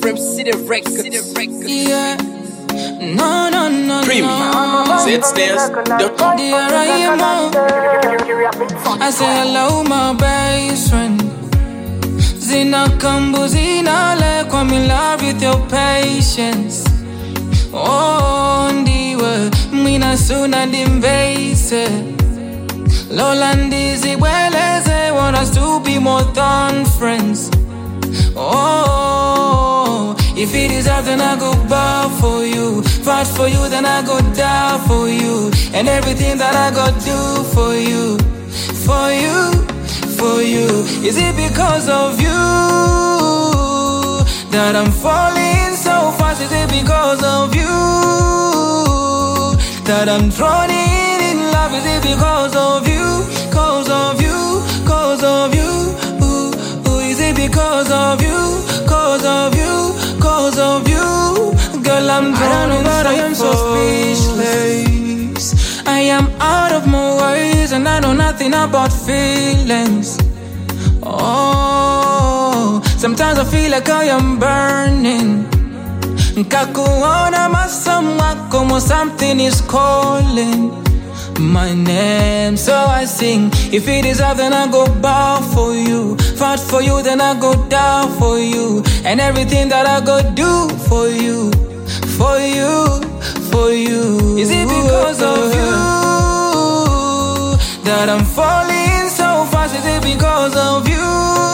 From City Records. Yeah. No, no, no, Premium. no. Zstairs.com. Dear, I am on. I say hello, my best friend. Zina kambu, zina le kwa me love with your patience. Oh, ndiwe, mina suna dimbase. Lola ndizi weleze, want us to be more than friends. Oh, if it is up, then I go bow for you. Fight for you, then I go die for you. And everything that I go do for you. For you, for you. Is it because of you that I'm falling so fast? Is it because of you that I'm drowning in love? Is it because of you? Cause of you, cause of you. Is it because of you? Cause of you, cause of you. Girl, I'm drowning, but I am so speechless. I am out of my words and I know nothing about feelings. Oh, sometimes I feel like I am burning. Nkakuona masamwa como something is calling my name, so I sing. If it is up, then I go bow for you. Fight for you, then I go down for you. And everything that I go do for you. For you, for you. Is it because of you that I'm falling so fast? Is it because of you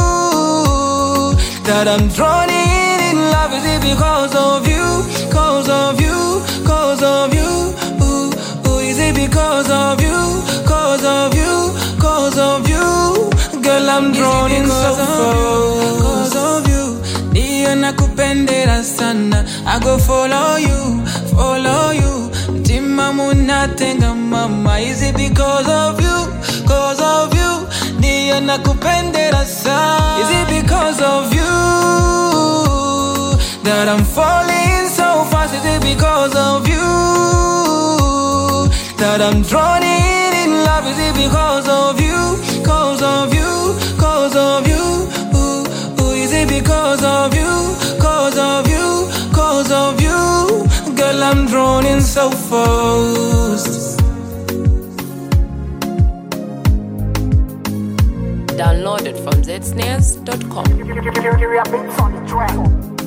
that I'm drowning in love? Is it because of you? Cause of you, cause of you. Is it because of you? Cause of you, cause of you. Girl, I'm drowning so fast. Cause of you. Ndiyo nakupendera sana. I go follow you, follow you. Tima munatenga mama. Is it because of you? Cause of you. Ndiyo nakupendera sana. Is it because of you that I'm falling so fast? Is it because of you that I'm drowning in love? Is it because of you? Cause of you, cause of you. Is it because of you? Cause of you, cause of you. Girl, I'm drowning so fast. Download it from zstairs.com.